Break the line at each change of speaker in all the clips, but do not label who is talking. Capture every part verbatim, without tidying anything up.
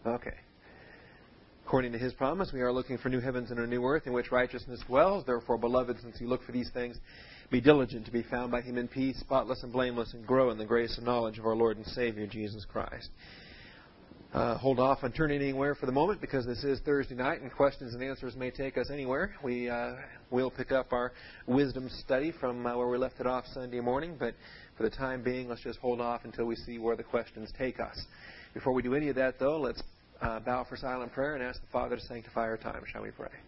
Okay. According to His promise, we are looking for new heavens and a new earth in which righteousness dwells. Therefore, beloved, since you look for these things, be diligent to be found by Him in peace, spotless and blameless, and grow in the grace and knowledge of our Lord and Savior, Jesus Christ. Uh, hold off on turning anywhere for the moment because this is Thursday night and questions and answers may take us anywhere. We uh, will pick up our wisdom study from uh, where we left it off Sunday morning, but for the time being, let's just hold off until we see where the questions take us. Before we do any of that, though, let's Uh, bow for silent prayer and ask the Father to sanctify our time. Shall we pray?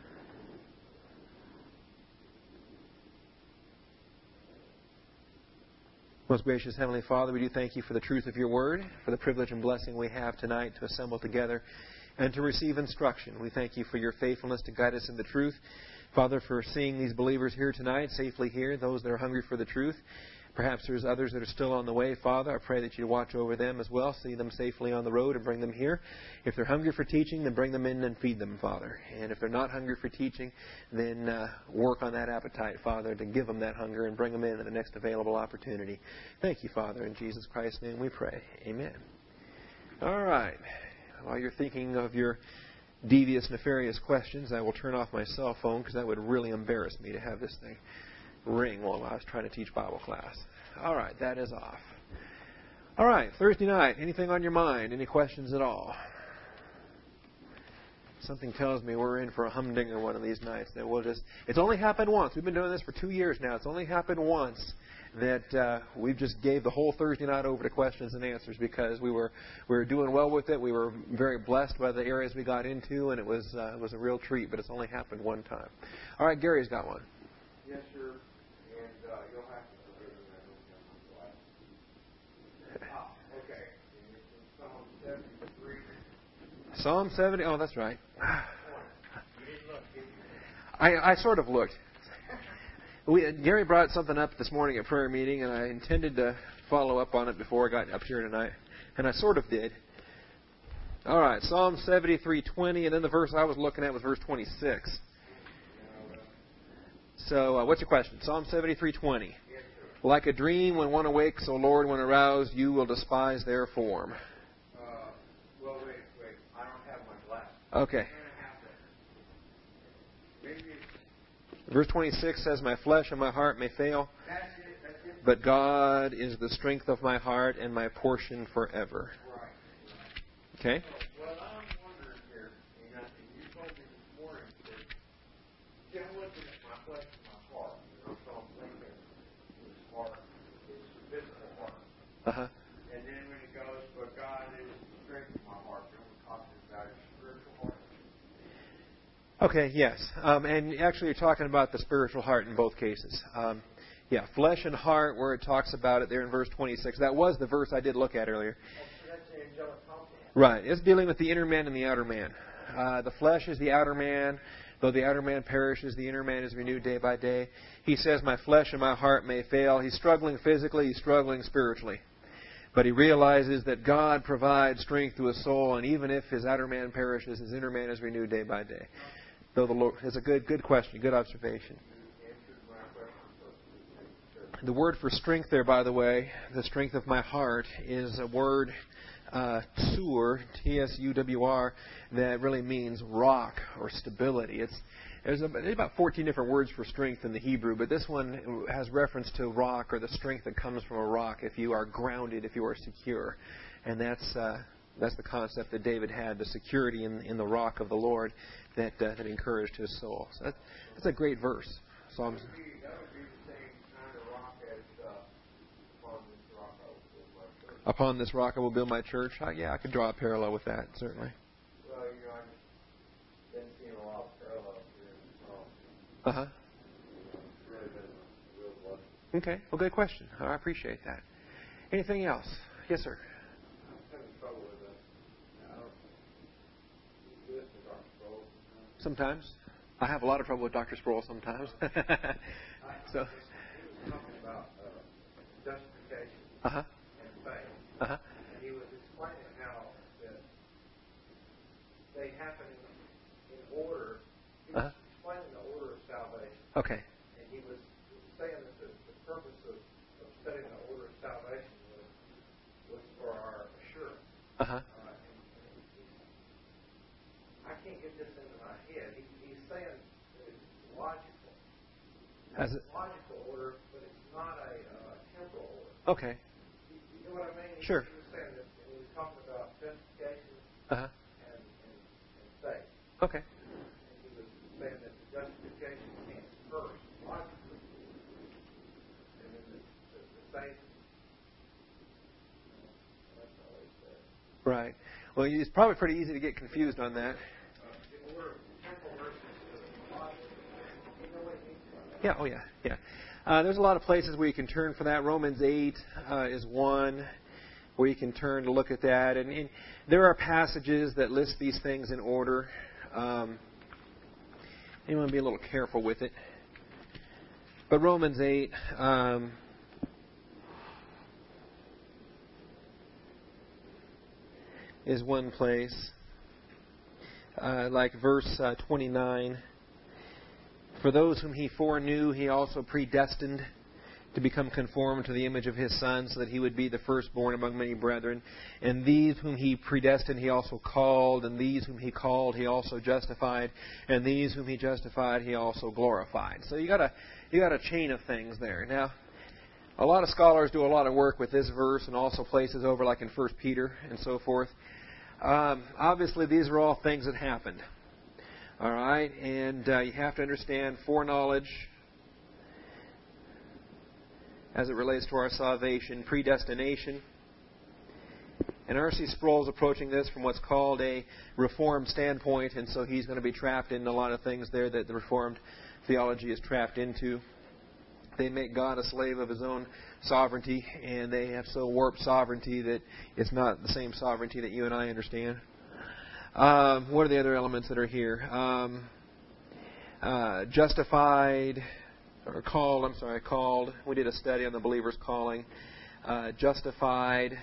Most gracious Heavenly Father, we do thank You for the truth of Your Word, for the privilege and blessing we have tonight to assemble together and to receive instruction. We thank You for Your faithfulness to guide us in the truth. Father, for seeing these believers here tonight, safely here, those that are hungry for the truth. Perhaps there's others that are still on the way. Father, I pray that You watch over them as well, see them safely on the road and bring them here. If they're hungry for teaching, then bring them in and feed them, Father. And if they're not hungry for teaching, then uh, work on that appetite, Father, to give them that hunger and bring them in at the next available opportunity. Thank You, Father. In Jesus Christ's name we pray. Amen. All right. While you're thinking of your devious, nefarious questions, I will turn off my cell phone because that would really embarrass me to have this thing ring while I was trying to teach Bible class. All right, that is off. All right, Thursday night, anything on your mind? Any questions at all? Something tells me we're in for a humdinger one of these nights. That we'll just, it's only happened once. We've been doing this for two years now. It's only happened once that uh, we just gave the whole Thursday night over to questions and answers because we were we were doing well with it. We were very blessed by the areas we got into, and it was uh, it was a real treat. But it's only happened one time. All right, Gary's got one.
Yes, sir.
Psalm seventy. Oh, that's right. I, I sort of looked. We, Gary brought something up this morning at prayer meeting, and I intended to follow up on it before I got up here tonight, and I sort of did. All right, Psalm seventy-three twenty, and then the verse I was looking at was verse twenty-six. So, uh, what's your question? Psalm seventy-three twenty. Like a dream when one awakes, O Lord, when aroused, You will despise their form. Okay. Verse twenty-six says, My flesh and my heart may fail, but God is the strength of my heart and my portion forever. Okay?
Well, I'm wondering here, you told me this morning that Jim looking at my flesh and my heart, and I'm going to think of his heart, his physical heart.
Uh-huh.
And then when it goes, but God is the strength of my heart, then we're talking about his spiritual heart.
Okay, yes. Um, and actually you're talking about the spiritual heart in both cases. Um, yeah, flesh and heart, where it talks about it there in verse twenty-six. That was the verse I did look at earlier. Right. It's dealing with the inner man and the outer man. Uh, the flesh is the outer man. Though the outer man perishes, the inner man is renewed day by day. He says, my flesh and my heart may fail. He's struggling physically. He's struggling spiritually. But he realizes that God provides strength to his soul, and even if his outer man perishes, his inner man is renewed day by day. Though the Lord, it's a good, good question, good observation. The word for strength there, by the way, the strength of my heart, is a word, uh, tsur, T S U W R, that really means rock or stability. It's There's about fourteen different words for strength in the Hebrew, but this one has reference to rock, or the strength that comes from a rock if you are grounded, if you are secure. And that's uh, that's the concept that David had, the security in, in the rock of the Lord that, uh, that encouraged his soul. So that, that's a great verse. Psalms.
That would be the same kind of rock as uh, upon this rock I will build my church.
Upon this rock I will build my church. Uh, yeah, I could draw a parallel with that, certainly.
Well, you know, I've been seeing a lot of parallels here in the Psalms.
Uh-huh.
It's really been a real blessing.
Okay. Well, good question. I appreciate that. Anything else? Yes, sir.
I'm having trouble with it. I don't do this with Doctor Sproul.
Sometimes. I have a lot of trouble with Doctor Sproul sometimes. so.
He was talking about uh, justification
Uh-huh.
and faith.
Uh-huh.
And he was explaining how that they happen in order. He was
Uh-huh.
explaining the order of salvation.
Okay.
And he was saying that the, the purpose of, of studying the order of salvation was, was for our assurance.
Uh-huh.
Uh, and, and he this into my head. He, he's saying that it's logical.
Has
It's
it?
logical order, but it's not a uh, temporal order.
Okay.
You, you know what I mean? He,
Sure.
He was saying that he was talking about justification
Uh-huh.
and, and, and faith.
Okay.
And he was saying that the justification came first, logically. And then the, the, the faith. That's all he said.
Right. Well, it's probably pretty easy to get confused on that.
Uh, the order of temporal versus the logical. You know what he means by that?
Yeah, oh yeah, yeah. Uh, there's a lot of places where you can turn for that. Romans eight uh, is one where you can turn to look at that. And, and there are passages that list these things in order. Um, you want to be a little careful with it. But Romans eight, um, is one place. Uh, like verse uh, twenty-nine. For those whom he foreknew, he also predestined to become conformed to the image of his Son, so that he would be the firstborn among many brethren. And these whom he predestined, he also called. And these whom he called, he also justified. And these whom he justified, he also glorified. So you got a you got a chain of things there. Now, a lot of scholars do a lot of work with this verse, and also places over, like in First Peter and so forth. Um, obviously, these are all things that happened. All right, and uh, you have to understand foreknowledge as it relates to our salvation, predestination. And R C Sproul is approaching this from what's called a Reformed standpoint, and so he's going to be trapped in a lot of things there that the Reformed theology is trapped into. They make God a slave of his own sovereignty, and they have so warped sovereignty that it's not the same sovereignty that you and I understand. Um, what are the other elements that are here? Um, uh, justified, or called, I'm sorry, called. We did a study on the believer's calling. Uh, justified.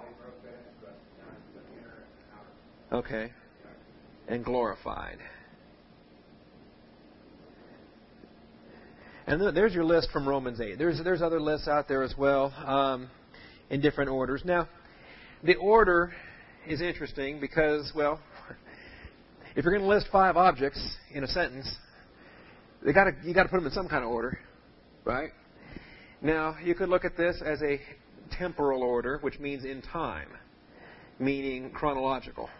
Okay. And glorified. And th- there's your list from Romans eight. There's there's other lists out there as well, um, in different orders. Now, the order is interesting because, well, if you're going to list five objects in a sentence, they got to you got to put them in some kind of order, right? Now, you could look at this as a temporal order, which means in time, meaning chronological.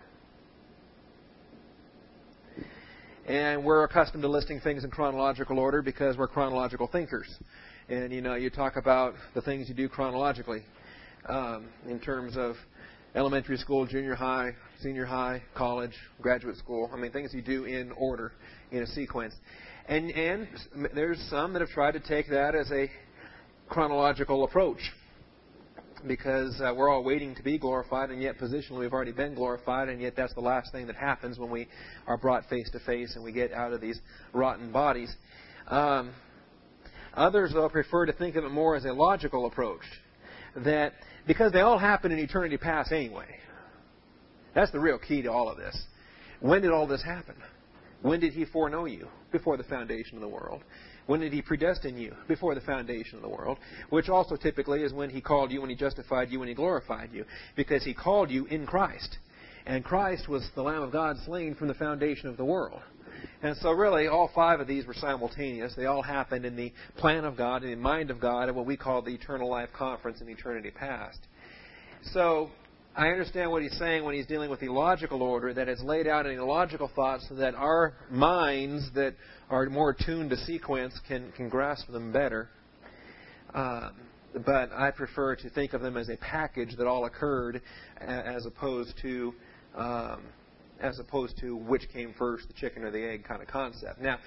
And we're accustomed to listing things in chronological order because we're chronological thinkers. And, you know, you talk about the things you do chronologically um, in terms of elementary school, junior high, senior high, college, graduate school. I mean, things you do in order, in a sequence. And, and there's some that have tried to take that as a chronological approach because uh, we're all waiting to be glorified, and yet positionally we've already been glorified, and yet that's the last thing that happens when we are brought face to face and we get out of these rotten bodies. Um, others, though, prefer to think of it more as a logical approach, that because they all happen in eternity past anyway. That's the real key to all of this. When did all this happen? When did he foreknow you? Before the foundation of the world. When did he predestine you? Before the foundation of the world. Which also typically is when he called you, when he justified you, when he glorified you. Because he called you in Christ. And Christ was the Lamb of God slain from the foundation of the world. And so really all five of these were simultaneous. They all happened in the plan of God, in the mind of God, and what we call the eternal life conference in eternity past. So I understand what he's saying when he's dealing with the logical order, that it's laid out in a logical thought so that our minds that are more tuned to sequence can, can grasp them better. Um, but I prefer to think of them as a package that all occurred as opposed to um, as opposed to which came first, the chicken or the egg kind of concept. Now,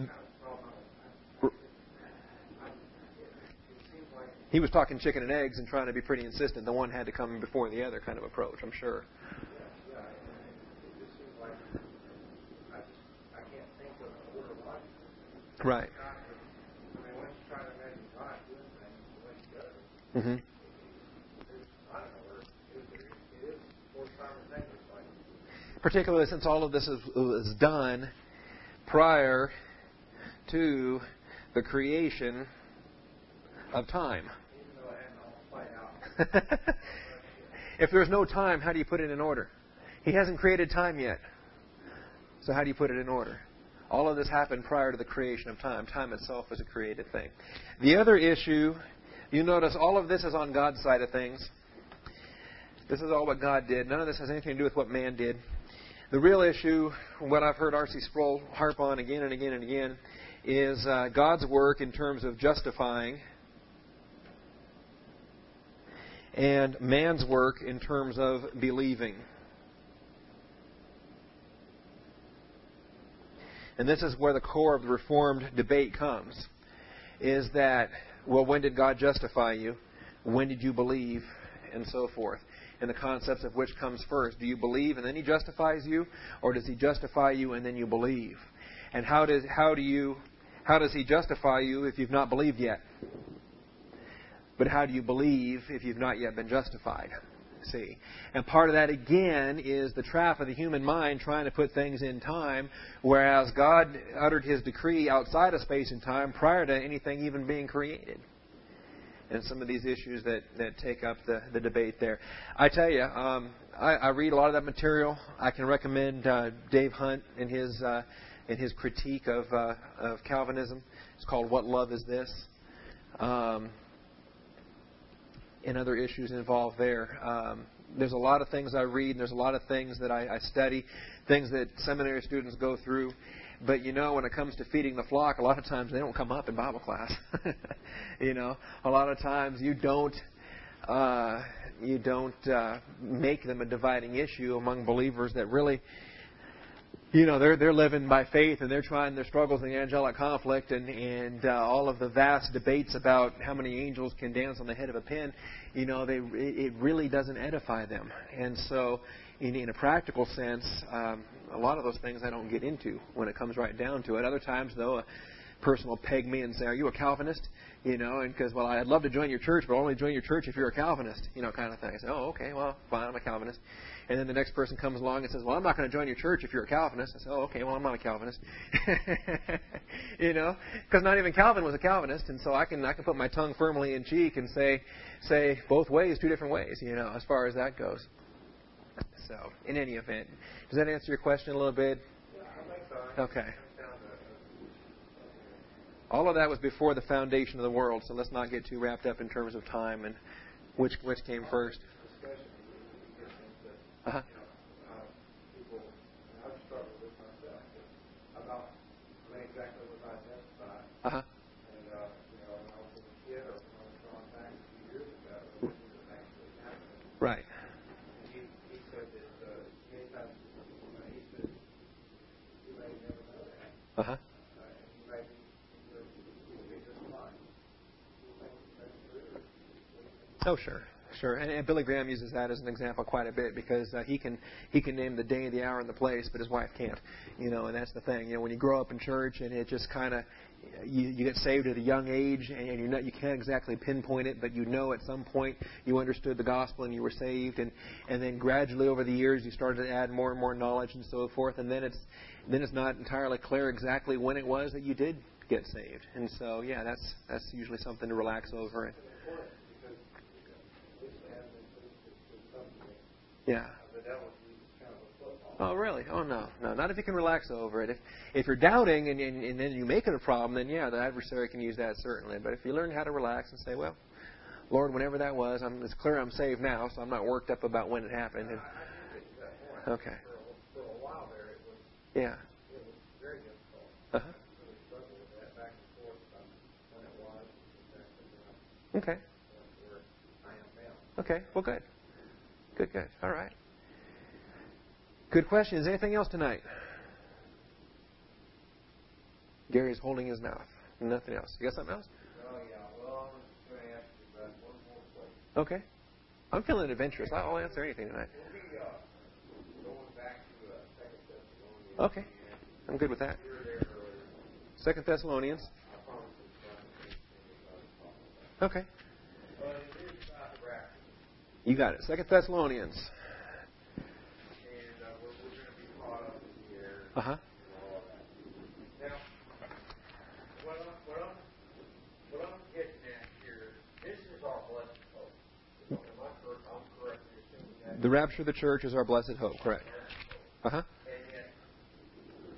he was talking chicken and eggs and trying to be pretty insistent. The one had to come before the other kind of approach, I'm sure.
Yeah, yeah. It just seems like I just I can't think of an order logic.
Right.
I mean, once you try to imagine God doing things the way He does,
Mm-hmm.
there's I don't know where it is. It is more simultaneous, like.
Particularly since all of this is, is done prior to the creation of time.
Even though it hadn't all played out.
If there's no time, how do you put it in order? He hasn't created time yet. So how do you put it in order? All of this happened prior to the creation of time. Time itself is a created thing. The other issue, you notice all of this is on God's side of things. This is all what God did. None of this has anything to do with what man did. The real issue, what I've heard R C Sproul harp on again and again and again, is uh, God's work in terms of justifying and man's work in terms of believing. And this is where the core of the Reformed debate comes, is that, well, when did God justify you? When did you believe? And so forth. And the concepts of which comes first. Do you believe and then He justifies you? Or does He justify you and then you believe? And how does how do you how does He justify you if you've not believed yet? But how do you believe if you've not yet been justified? See? And part of that, again, is the trap of the human mind trying to put things in time, whereas God uttered His decree outside of space and time prior to anything even being created. And some of these issues that, that take up the, the debate there. I tell you, um, I, I read a lot of that material. I can recommend uh, Dave Hunt in his uh, in his critique of uh, of Calvinism. It's called "What Love Is This?" Um, and other issues involved there. Um, there's a lot of things I read, and there's a lot of things that I, I study, things that seminary students go through. But, you know, when it comes to feeding the flock, a lot of times they don't come up in Bible class. You know, a lot of times you don't uh, you don't uh, make them a dividing issue among believers that really, you know, they're they're living by faith and they're trying their struggles in the angelic conflict and and uh, all of the vast debates about how many angels can dance on the head of a pin. You know, they it really doesn't edify them, and so in, in a practical sense, um, a lot of those things I don't get into when it comes right down to it. Other times, though, a person will peg me and say, "Are you a Calvinist?" You know, and because, well, I'd love to join your church, but I'll only join your church if you're a Calvinist, you know, kind of thing. I say, "Oh, okay, well, fine, I'm a Calvinist." And then the next person comes along and says, "Well, I'm not going to join your church if you're a Calvinist." I say, "Oh, okay, well, I'm not a Calvinist." You know, because not even Calvin was a Calvinist, and so I can I can put my tongue firmly in cheek and say say both ways, two different ways, you know, as far as that goes. So, in any event, does that answer your question a little bit?
Yeah, I think so.
Okay. All of that was before the foundation of the world, so let's not get too wrapped up in terms of time and which which came first. Uh-huh.
People, I've struggled with myself about when exactly was I justified.
Uh-huh.
And, uh, you know, when I was a kid or when I was going back a few years ago, it was actually happening.
Right.
And he, he said that uh, many times, you know, he said, you may never know that.
Uh-huh.
Uh, and you may be, you will be just fine. You think that's true?
Oh, sure. Sure, and, and Billy Graham uses that as an example quite a bit because uh, he can he can name the day, the hour, and the place, but his wife can't. You know, and that's the thing. You know, when you grow up in church and it just kind of you, you get saved at a young age, and you're not you can't exactly pinpoint it, but you know at some point you understood the gospel and you were saved, and and then gradually over the years you started to add more and more knowledge and so forth, and then it's then it's not entirely clear exactly when it was that you did get saved, and so yeah, that's that's usually something to relax over. And, yeah. Oh, really? Oh, no. No, not if you can relax over it. If if you're doubting and, and, and then you make it a problem, then, yeah, the adversary can use that, certainly. But if you learn how to relax and say, well, Lord, whenever that was, I'm, it's clear I'm saved now, so I'm not worked up about when it happened. And, okay.
For a while there, it was,
yeah.
it was very difficult.
Uh-huh.
I really struggled with that back and forth about when it was exactly
Okay.
where I am now.
Okay. Well, good. Good, good. All right. Good question. Is there anything else tonight? Gary's holding his mouth. Nothing else. You got something else?
Oh, yeah. Well, I was going to ask you about one more question.
Okay. I'm feeling adventurous. I'll answer anything tonight.
We'll be uh, going back to uh, Second Thessalonians.
Okay. I'm good with that.
You were there earlier.
Second Thessalonians.
I promise it's not the same thing as I was talking about.
Okay.
But it is about the rapture.
You got it. Second Thessalonians.
And uh, we're, we're going to be caught up in the air.
Uh-huh.
And all of that. Now, what I'm, what I'm, what I'm getting at here, this is our blessed hope. Am I correct? I'm correctly assuming that.
The rapture of the church is our blessed hope. Correct. Uh-huh.
And yet,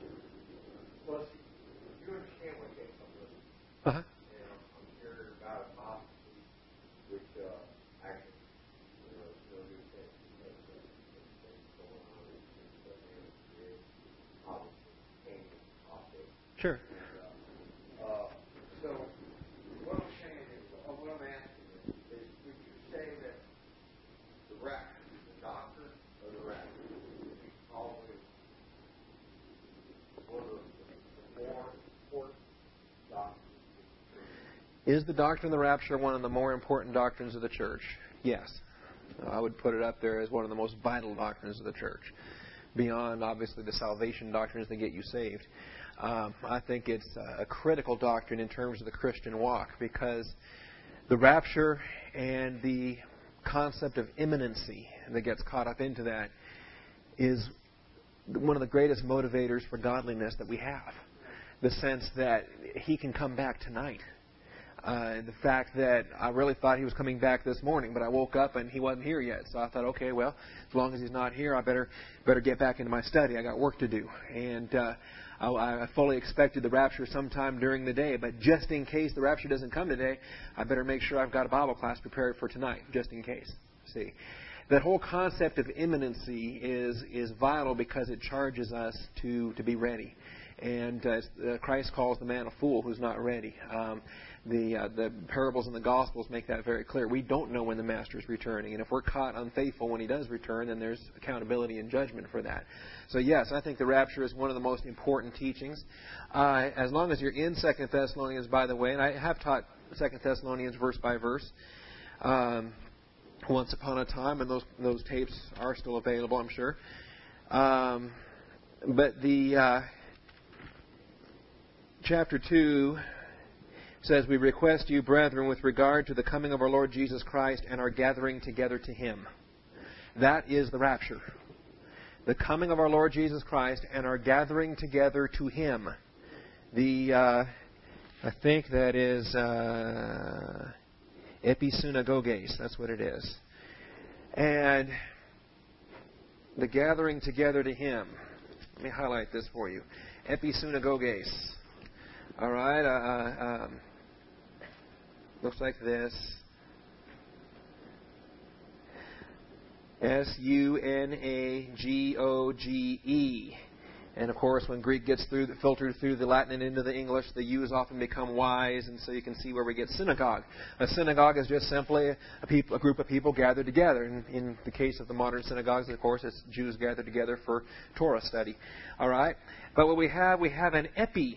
Sure.
Uh, so what I'm saying is, uh, what I'm asking is, is would you say that the rapture, the doctrine of the rapture, would be probably one of the more important doctrines?
Is the doctrine of the rapture one of the more important doctrines of the church? Yes. I would put it up there as one of the most vital doctrines of the church, beyond, obviously, the salvation doctrines that get you saved. Um, I think it's a critical doctrine in terms of the Christian walk, because the rapture and the concept of imminency that gets caught up into that is one of the greatest motivators for godliness that we have. The sense that He can come back tonight. Uh, the fact that I really thought He was coming back this morning, but I woke up and He wasn't here yet. So I thought, okay, well, as long as He's not here, I better better get back into my study. I got work to do. And uh, I, I fully expected the rapture sometime during the day. But just in case the rapture doesn't come today, I better make sure I've got a Bible class prepared for tonight, just in case. See, that whole concept of imminency is is vital because it charges us to, to be ready. And uh, Christ calls the man a fool who's not ready. Um, the uh, the parables in the Gospels make that very clear. We don't know when the Master is returning. And if we're caught unfaithful when He does return, then there's accountability and judgment for that. So yes, I think the rapture is one of the most important teachings. Uh, as long as you're in Second Thessalonians, by the way, and I have taught Second Thessalonians verse by verse um, once upon a time, and those, those tapes are still available, I'm sure. Um, but the... Uh, Chapter two says, "We request you, brethren, with regard to the coming of our Lord Jesus Christ and our gathering together to Him." That is the rapture. The coming of our Lord Jesus Christ and our gathering together to Him. The, uh, I think that is uh, episynagoges. That's what it is. And the gathering together to Him. Let me highlight this for you. Episynagoges. All right, uh, um, looks like this. S U N A G O G E. And of course, when Greek gets through, filtered through the Latin and into the English, the U's often become Y's, and so you can see where we get synagogue. A synagogue is just simply a, people, a group of people gathered together. And in the case of the modern synagogues, of course, it's Jews gathered together for Torah study. All right? But what we have, we have an epi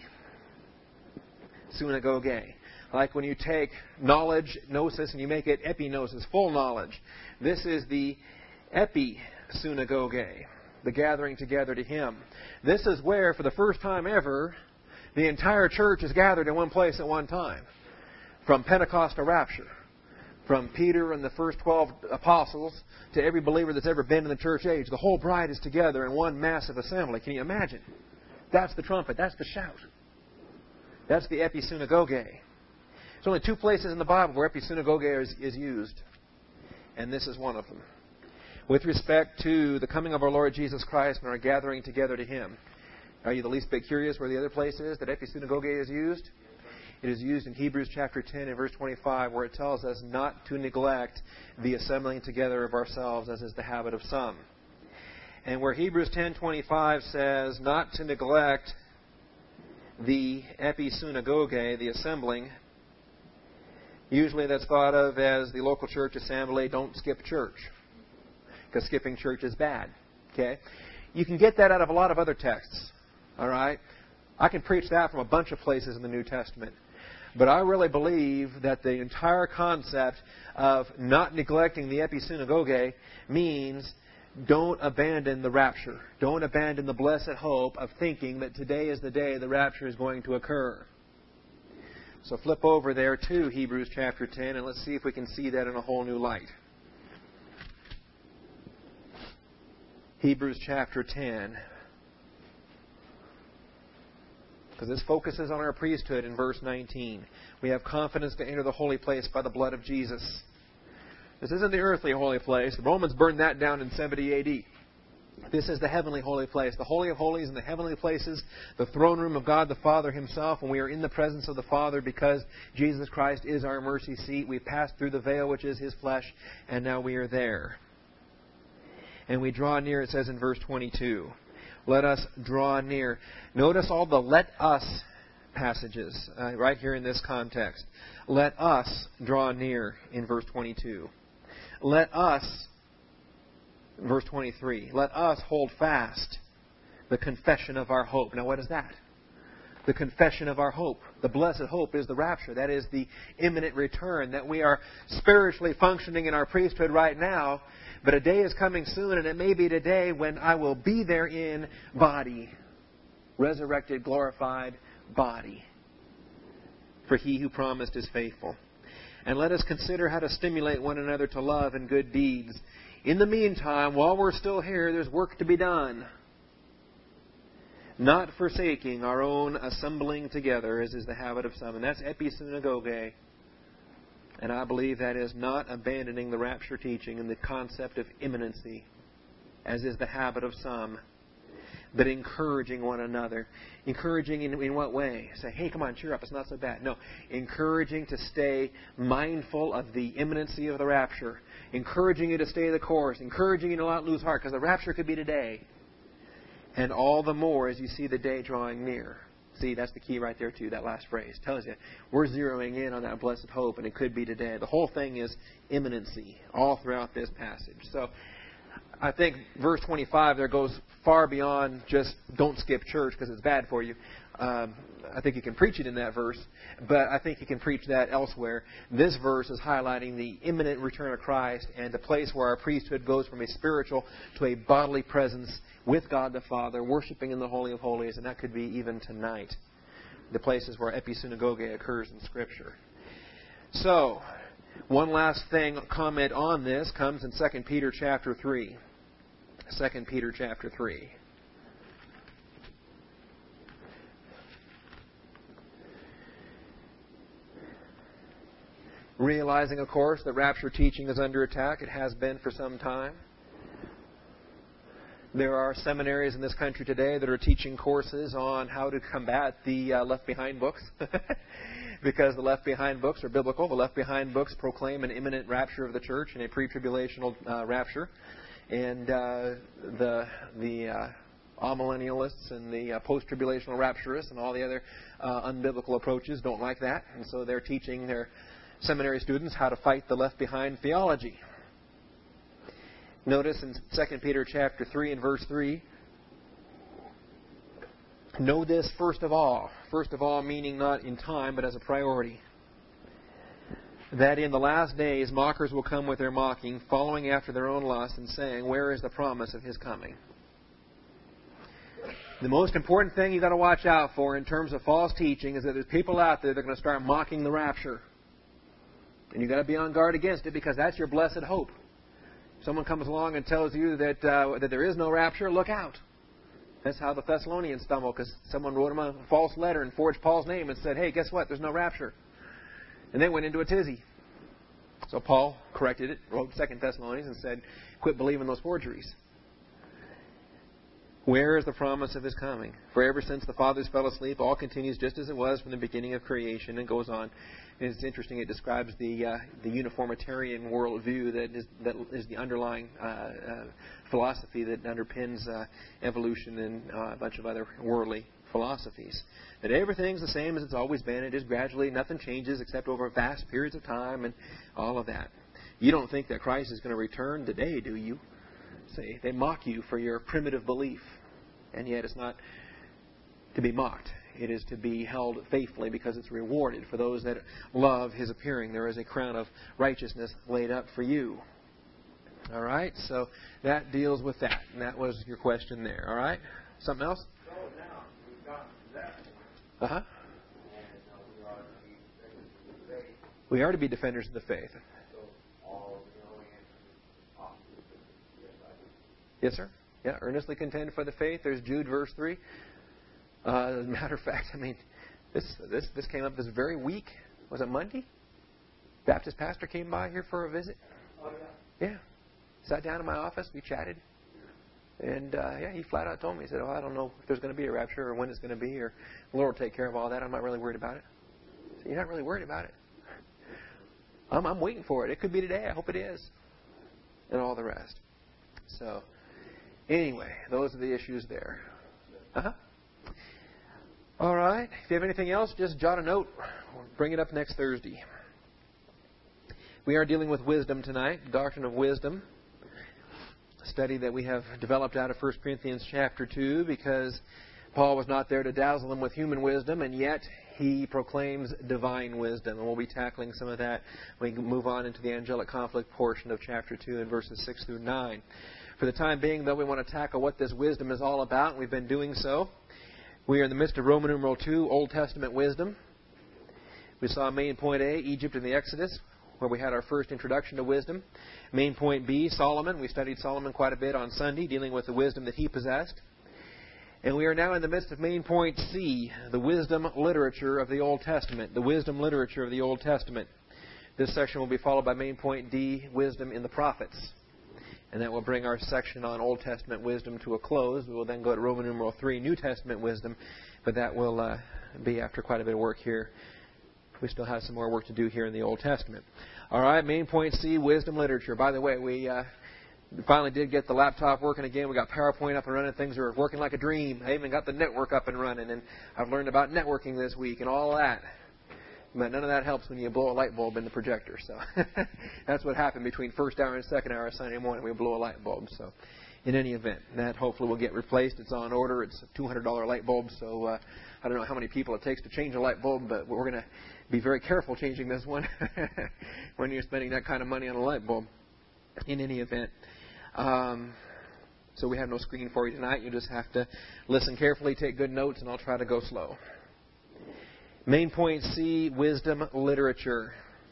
synagogue. Like when you take knowledge, gnosis, and you make it epignosis, full knowledge. This is the epi synagogue, the gathering together to Him. This is where, for the first time ever, the entire church is gathered in one place at one time. From Pentecost to rapture. From Peter and the first twelve apostles to every believer that's ever been in the church age. The whole bride is together in one massive assembly. Can you imagine? That's the trumpet. That's the shout. That's the episynagogue. There's only two places in the Bible where episynagogue is, is used. And this is one of them. With respect to the coming of our Lord Jesus Christ and our gathering together to Him. Are you the least bit curious where the other place is that episynagogue is used? It is used in Hebrews chapter ten and verse twenty-five, where it tells us not to neglect the assembling together of ourselves, as is the habit of some. And where Hebrews ten twenty-five says not to neglect the episynagogue, the assembling, usually that's thought of as the local church assembly. Don't skip church, because skipping church is bad. Okay, you can get that out of a lot of other texts. All right, I can preach that from a bunch of places in the New Testament. But I really believe that the entire concept of not neglecting the episynagogue means don't abandon the rapture. Don't abandon the blessed hope of thinking that today is the day the rapture is going to occur. So flip over there to Hebrews chapter ten, and let's see if we can see that in a whole new light. Hebrews chapter ten. Because this focuses on our priesthood in verse nineteen. We have confidence to enter the holy place by the blood of Jesus. This isn't the earthly holy place. The Romans burned that down in seventy A D. This is the heavenly holy place, the Holy of Holies in the heavenly places, the throne room of God the Father Himself, and we are in the presence of the Father because Jesus Christ is our mercy seat. We passed through the veil, which is His flesh, and now we are there. And we draw near, it says in verse twenty-two. Let us draw near. Notice all the let us passages uh, right here in this context. Let us draw near in verse twenty-two. Let us, verse twenty-three, let us hold fast the confession of our hope. Now what is that? The confession of our hope. The blessed hope is the rapture. That is the imminent return. That we are spiritually functioning in our priesthood right now, but a day is coming soon, and it may be today when I will be there in body. Resurrected, glorified body. For he who promised is faithful. And let us consider how to stimulate one another to love and good deeds. In the meantime, while we're still here, there's work to be done. Not forsaking our own assembling together, as is the habit of some. And that's episynagoge. And I believe that is not abandoning the rapture teaching and the concept of imminency, as is the habit of some, but encouraging one another. Encouraging in, in what way? Say, hey, come on, cheer up, it's not so bad. No, encouraging to stay mindful of the imminency of the rapture. Encouraging you to stay the course. Encouraging you to not lose heart, because the rapture could be today. And all the more as you see the day drawing near. See, that's the key right there, too, that last phrase. Tells you, we're zeroing in on that blessed hope, and it could be today. The whole thing is imminency all throughout this passage. So I think verse twenty-five there goes far beyond just don't skip church because it's bad for you. Um, I think you can preach it in that verse, but I think you can preach that elsewhere. This verse is highlighting the imminent return of Christ and the place where our priesthood goes from a spiritual to a bodily presence with God the Father, worshiping in the Holy of Holies, and that could be even tonight, the places where episynagoge occurs in Scripture. So, one last thing, comment on this comes in Second Peter chapter three. Second Peter chapter three. Realizing, of course, that rapture teaching is under attack. It has been for some time. There are seminaries in this country today that are teaching courses on how to combat the uh, Left Behind books. Because the Left Behind books are biblical. The Left Behind books proclaim an imminent rapture of the church and a pre-tribulational uh, rapture. And uh, the the uh, amillennialists and the uh, post-tribulational rapturists and all the other uh, unbiblical approaches don't like that. And so they're teaching their seminary students how to fight the Left Behind theology. Notice in Second Peter chapter three and verse three, know this first of all. First of all meaning not in time, but as a priority. That in the last days mockers will come with their mocking, following after their own lust, and saying, where is the promise of His coming? The most important thing you've got to watch out for in terms of false teaching is that there's people out there that are going to start mocking the rapture. And you've got to be on guard against it, because that's your blessed hope. If someone comes along and tells you that uh, that there is no rapture, look out. That's how the Thessalonians stumbled, because someone wrote them a false letter and forged Paul's name and said, hey, guess what? There's no rapture. And they went into a tizzy. So Paul corrected it, wrote Second Thessalonians and said, quit believing those forgeries. Where is the promise of His coming? For ever since the fathers fell asleep, all continues just as it was from the beginning of creation, and goes on. And it's interesting, it describes the uh, the uniformitarian worldview that is that is the underlying uh, uh, philosophy that underpins uh, evolution and uh, a bunch of other worldly philosophies. That everything's the same as it's always been. It is gradually, nothing changes except over vast periods of time and all of that. You don't think that Christ is going to return today, do you? Say, they mock you for your primitive belief. And yet it's not to be mocked. It is to be held faithfully, because it's rewarded for those that love His appearing. There is a crown of righteousness laid up for you. All right? So that deals with that. And that was your question there. All right? Something else?
So now we've gotten to that point.
Uh-huh.
And uh, we are to be defenders of the faith.
We are to be defenders of the faith.
So all the only answer is possible. Yes, I do.
Yes, sir. Yeah, earnestly contend for the faith. There's Jude, verse three. Uh, as a matter of fact, I mean, this this this came up this very week. Was it Monday? Baptist pastor came by here for a visit.
Oh, yeah.
Yeah. Sat down in my office. We chatted. And, uh, yeah, he flat out told me, he said, oh, I don't know if there's going to be a rapture or when it's going to be, or the Lord will take care of all that. I'm not really worried about it. I said, you're not really worried about it? I'm, I'm waiting for it. It could be today. I hope it is. And all the rest. So, anyway, those are the issues there. Uh-huh. All right. If you have anything else, just jot a note. We'll bring it up next Thursday. We are dealing with wisdom tonight, the doctrine of wisdom, a study that we have developed out of First Corinthians chapter two, because Paul was not there to dazzle them with human wisdom, and yet he proclaims divine wisdom. And we'll be tackling some of that when we move on into the angelic conflict portion of chapter two in verses six through nine. For the time being, though, we want to tackle what this wisdom is all about, and we've been doing so. We are in the midst of Roman numeral two, Old Testament wisdom. We saw main point A, Egypt and the Exodus, where we had our first introduction to wisdom. Main point B, Solomon. We studied Solomon quite a bit on Sunday, dealing with the wisdom that he possessed. And we are now in the midst of main point C, the wisdom literature of the Old Testament. The wisdom literature of the Old Testament. This section will be followed by main point D, wisdom in the prophets. And that will bring our section on Old Testament wisdom to a close. We will then go to Roman numeral three, New Testament wisdom. But that will uh, be after quite a bit of work here. We still have some more work to do here in the Old Testament. All right, main point C, wisdom literature. By the way, we uh, finally did get the laptop working again. We got PowerPoint up and running. Things are working like a dream. I even got the network up and running. And I've learned about networking this week and all that. But none of that helps when you blow a light bulb in the projector. So that's what happened between first hour and second hour Sunday morning. We blew a light bulb. So in any event, that hopefully will get replaced. It's on order. It's a two hundred dollars light bulb. So uh, I don't know how many people it takes to change a light bulb, but we're going to be very careful changing this one when you're spending that kind of money on a light bulb. In any event. Um, so we have no screen for you tonight. You just have to listen carefully, take good notes, and I'll try to go slow. Main point C, wisdom literature.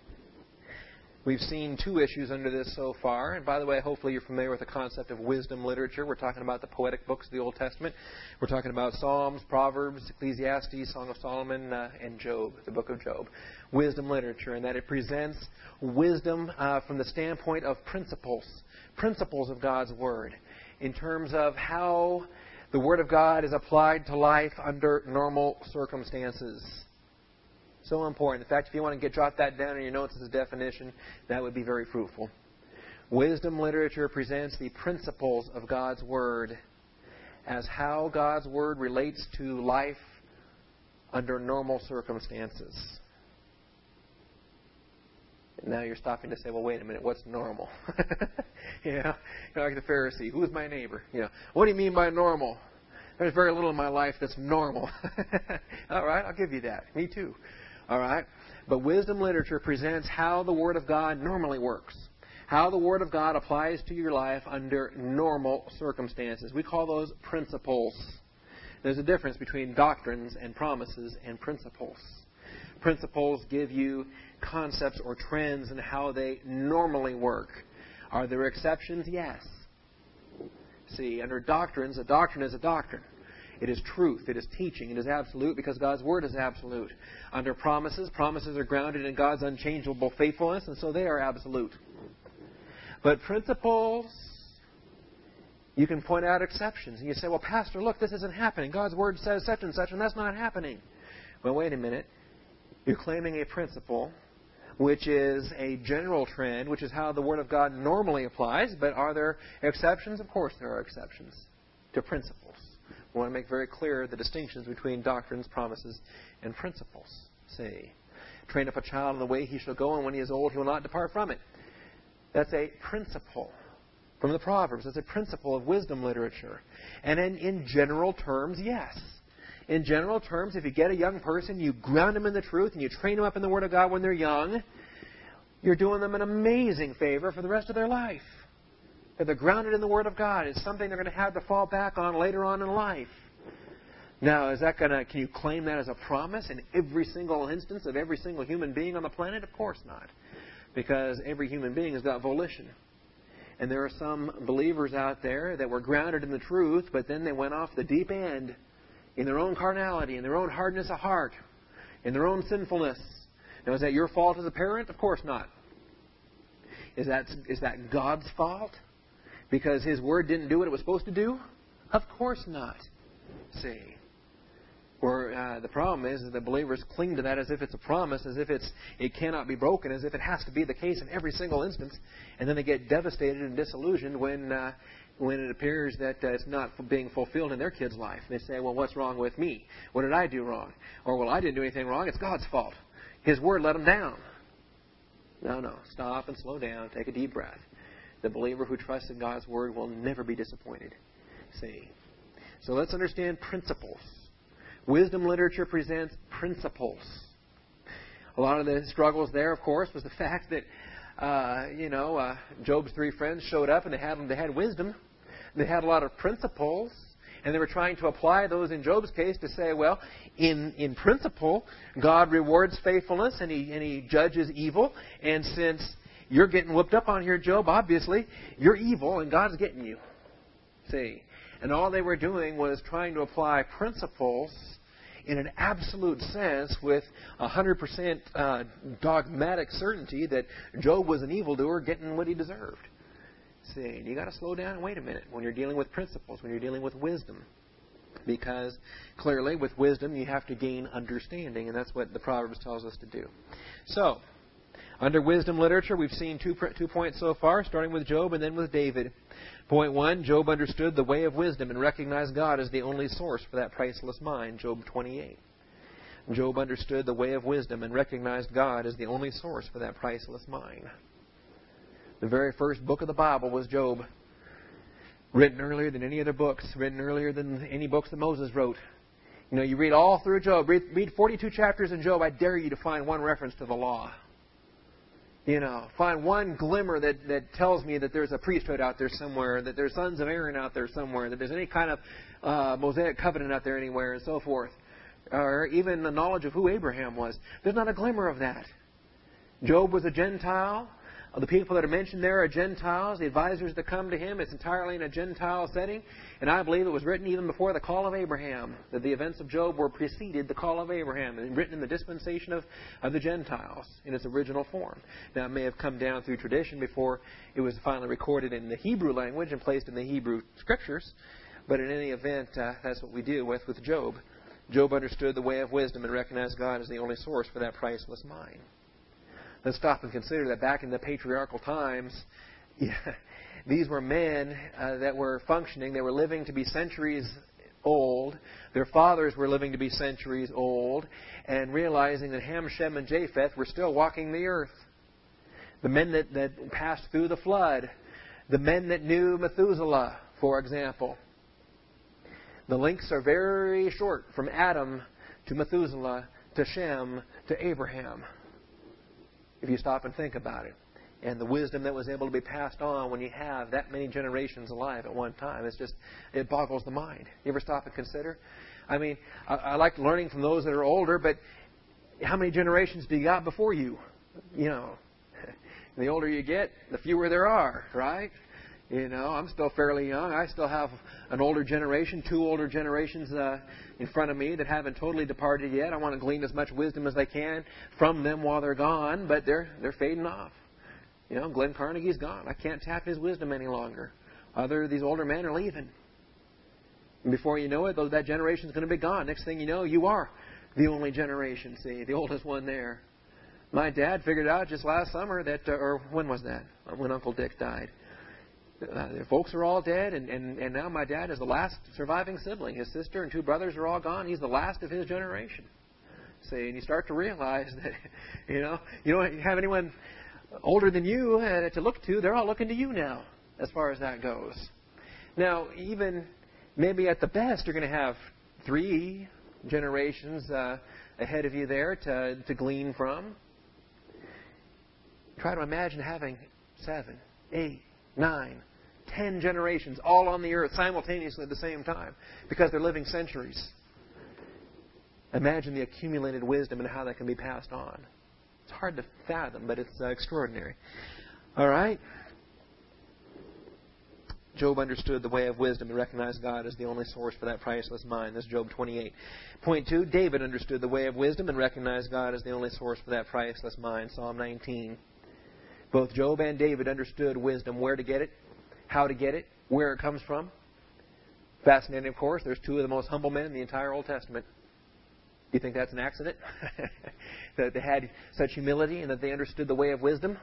We've seen two issues under this so far. And by the way, hopefully you're familiar with the concept of wisdom literature. We're talking about the poetic books of the Old Testament. We're talking about Psalms, Proverbs, Ecclesiastes, Song of Solomon, uh, and Job, the book of Job. Wisdom literature, and that it presents wisdom uh, from the standpoint of principles, principles of God's Word, in terms of how the Word of God is applied to life under normal circumstances. So important. In fact, if you want to get jot that down in your notes as a definition, that would be very fruitful. Wisdom literature presents the principles of God's Word as how God's Word relates to life under normal circumstances. And now you're stopping to say, well, wait a minute, what's normal? you know, you're like the Pharisee. Who's my neighbor? You know, what do you mean by normal? There's very little in my life that's normal. All right, I'll give you that. Me too. All right? But wisdom literature presents how the Word of God normally works, how the Word of God applies to your life under normal circumstances. We call those principles. There's a difference between doctrines and promises and principles. Principles give you concepts or trends and how they normally work. Are there exceptions? Yes. See, under doctrines, a doctrine is a doctrine. It is truth. It is teaching. It is absolute because God's Word is absolute. Under promises, promises are grounded in God's unchangeable faithfulness, and so they are absolute. But principles, you can point out exceptions. And you say, well, Pastor, look, this isn't happening. God's Word says such and such, and that's not happening. Well, wait a minute. You're claiming a principle, which is a general trend, which is how the Word of God normally applies. But are there exceptions? Of course there are exceptions to principles. We want to make very clear the distinctions between doctrines, promises, and principles. See, train up a child in the way he shall go, and when he is old, he will not depart from it. That's a principle from the Proverbs. That's a principle of wisdom literature. And in, in general terms, yes. In general terms, if you get a young person, you ground them in the truth, and you train them up in the Word of God when they're young, you're doing them an amazing favor for the rest of their life. If they're grounded in the Word of God, it's something they're going to have to fall back on later on in life. Now, is that going to? Can you claim that as a promise in every single instance of every single human being on the planet? Of course not, because every human being has got volition. And there are some believers out there that were grounded in the truth, but then they went off the deep end in their own carnality, in their own hardness of heart, in their own sinfulness. Now, is that your fault as a parent? Of course not. Is that is that God's fault? Because His Word didn't do what it was supposed to do? Of course not. See, Where uh, the problem is that the believers cling to that as if it's a promise, as if it's it cannot be broken, as if it has to be the case in every single instance, and then they get devastated and disillusioned when uh, when it appears that uh, it's not being fulfilled in their kid's life. They say, well, what's wrong with me? What did I do wrong? Or, well, I didn't do anything wrong. It's God's fault. His word let them down. No, no. Stop and slow down. Take a deep breath. The believer who trusts in God's word will never be disappointed. See? So let's understand principles. Wisdom literature presents principles. A lot of the struggles there, of course, was the fact that, uh, you know, uh, Job's three friends showed up and they had they had wisdom. They had a lot of principles, and they were trying to apply those in Job's case to say, well, in in principle, God rewards faithfulness and he and he judges evil. And since you're getting whooped up on here, Job, obviously you're evil and God's getting you. See. And all they were doing was trying to apply principles in an absolute sense with one hundred percent uh, dogmatic certainty that Job was an evildoer getting what he deserved. See, you got to slow down and wait a minute when you're dealing with principles, when you're dealing with wisdom. Because clearly with wisdom you have to gain understanding, and that's what the Proverbs tells us to do. So, under wisdom literature, we've seen two, two points so far, starting with Job and then with David. Point one, Job understood the way of wisdom and recognized God as the only source for that priceless mind, Job twenty-eight. Job understood the way of wisdom and recognized God as the only source for that priceless mind. The very first book of the Bible was Job, written earlier than any other books, written earlier than any books that Moses wrote. You know, you read all through Job, read, read forty-two chapters in Job, I dare you to find one reference to the law. You know, find one glimmer that, that tells me that there's a priesthood out there somewhere, that there's sons of Aaron out there somewhere, that there's any kind of uh, Mosaic covenant out there anywhere, and so forth. Or even the knowledge of who Abraham was. There's not a glimmer of that. Job was a Gentile. The people that are mentioned there are Gentiles. The advisors that come to him, it's entirely in a Gentile setting. And I believe it was written even before the call of Abraham, that the events of Job were preceded the call of Abraham, and written in the dispensation of, of the Gentiles in its original form. Now, it may have come down through tradition before it was finally recorded in the Hebrew language and placed in the Hebrew scriptures. But in any event, uh, that's what we deal with with Job. Job understood the way of wisdom and recognized God as the only source for that priceless mind. Let's stop and consider that back in the patriarchal times, yeah, these were men uh, that were functioning. They were living to be centuries old. Their fathers were living to be centuries old, and realizing that Ham, Shem, and Japheth were still walking the earth. The men that, that passed through the flood, the men that knew Methuselah, for example. The links are very short from Adam to Methuselah to Shem to Abraham, if you stop and think about it. And the wisdom that was able to be passed on when you have that many generations alive at one time, it's just, it boggles the mind. You ever stop and consider? I mean, I, I like learning from those that are older, but how many generations do you got before you? You know, the older you get, the fewer there are, right? You know, I'm still fairly young. I still have an older generation, two older generations uh, in front of me that haven't totally departed yet. I want to glean as much wisdom as I can from them while they're gone, but they're they're fading off. You know, Glenn Carnegie's gone. I can't tap his wisdom any longer. Other these older men are leaving. And before you know it, though, that generation's going to be gone. Next thing you know, you are the only generation, see, the oldest one there. My dad figured out just last summer that, uh, or when was that? When Uncle Dick died. Uh, their folks are all dead, and, and, and now my dad is the last surviving sibling. His sister and two brothers are all gone. He's the last of his generation. See, and you start to realize that, you know, you don't have anyone older than you uh, to look to. They're all looking to you now, as far as that goes. Now, even maybe at the best, you're going to have three generations uh, ahead of you there to, to glean from. Try to imagine having seven, eight, nine, ten generations all on the earth simultaneously at the same time, because they're living centuries. Imagine the accumulated wisdom and how that can be passed on. It's hard to fathom, but it's uh, extraordinary. All right? Job understood the way of wisdom and recognized God as the only source for that priceless mind. That's Job twenty-eight. Point two, David understood the way of wisdom and recognized God as the only source for that priceless mind. Psalm nineteen. Both Job and David understood wisdom, where to get it, how to get it, where it comes from. Fascinating, of course. There's two of the most humble men in the entire Old Testament. you think that's an accident? That they had such humility and that they understood the way of wisdom?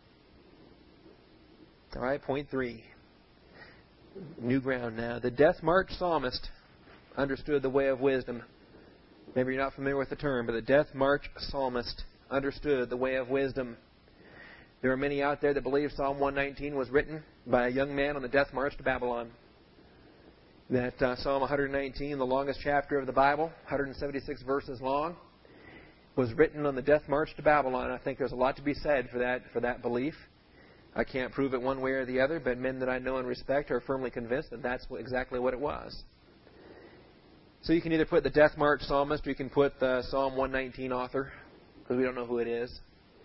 All right, point three. New ground now. The death march psalmist understood the way of wisdom. Maybe you're not familiar with the term, but the death march psalmist understood the way of wisdom. There are many out there that believe Psalm one nineteen was written by a young man on the death march to Babylon. That uh, Psalm one nineteen, the longest chapter of the Bible, one hundred seventy-six verses long, was written on the death march to Babylon. I think there's a lot to be said for that for that belief. I can't prove it one way or the other, but men that I know and respect are firmly convinced that that's what, exactly what it was. So you can either put the death march psalmist or you can put the Psalm one nineteen author, because we don't know who it is.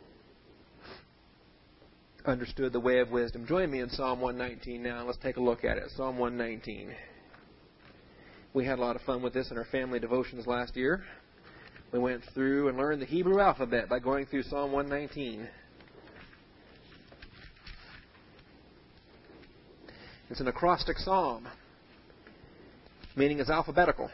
Understood the way of wisdom. Join me in Psalm one nineteen now. Let's take a look at it. Psalm one nineteen. We had a lot of fun with this in our family devotions last year. We went through and learned the Hebrew alphabet by going through Psalm one nineteen. It's an acrostic psalm, meaning it's alphabetical.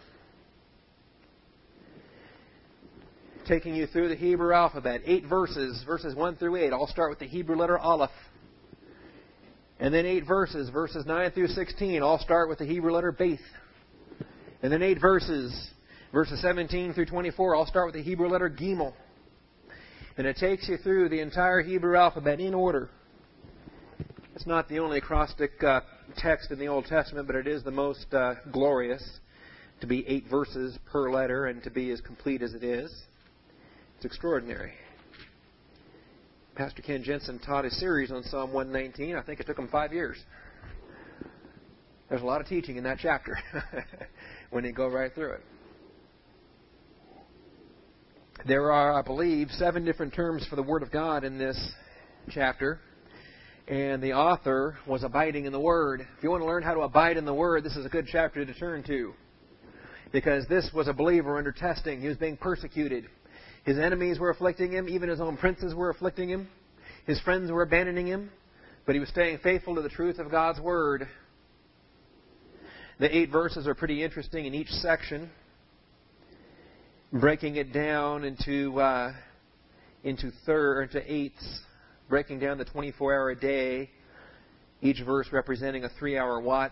Taking you through the Hebrew alphabet. Eight verses, verses one through eight, all start with the Hebrew letter Aleph. And then eight verses, verses nine through sixteen, all start with the Hebrew letter Beth. And then eight verses, verses seventeen through twenty-four, all start with the Hebrew letter Gimel. And it takes you through the entire Hebrew alphabet in order. It's not the only acrostic uh, text in the Old Testament, but it is the most uh, glorious, to be eight verses per letter and to be as complete as it is. It's extraordinary. Pastor Ken Jensen taught a series on Psalm one nineteen. I think it took him five years. There's a lot of teaching in that chapter when you go right through it. There are, I believe, seven different terms for the Word of God in this chapter. And the author was abiding in the Word. If you want to learn how to abide in the Word, this is a good chapter to turn to. Because this was a believer under testing. He was being persecuted. His enemies were afflicting him. Even his own princes were afflicting him. His friends were abandoning him. But he was staying faithful to the truth of God's Word. The eight verses are pretty interesting in each section. Breaking it down into uh, into third, into eighths. Breaking down the twenty-four hour a day, each verse representing a three-hour watch.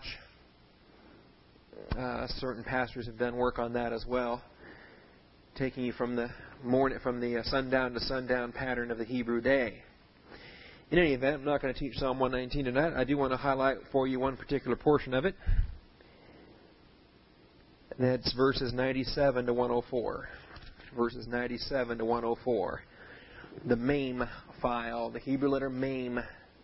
Uh, certain pastors have done work on that as well, taking you from the morning, from the sundown to sundown pattern of the Hebrew day. In any event, I'm not going to teach Psalm one nineteen tonight. I do want to highlight for you one particular portion of it. That's verses ninety-seven to one oh four. Verses ninety-seven to one oh four. The Mem file, the Hebrew letter Mem.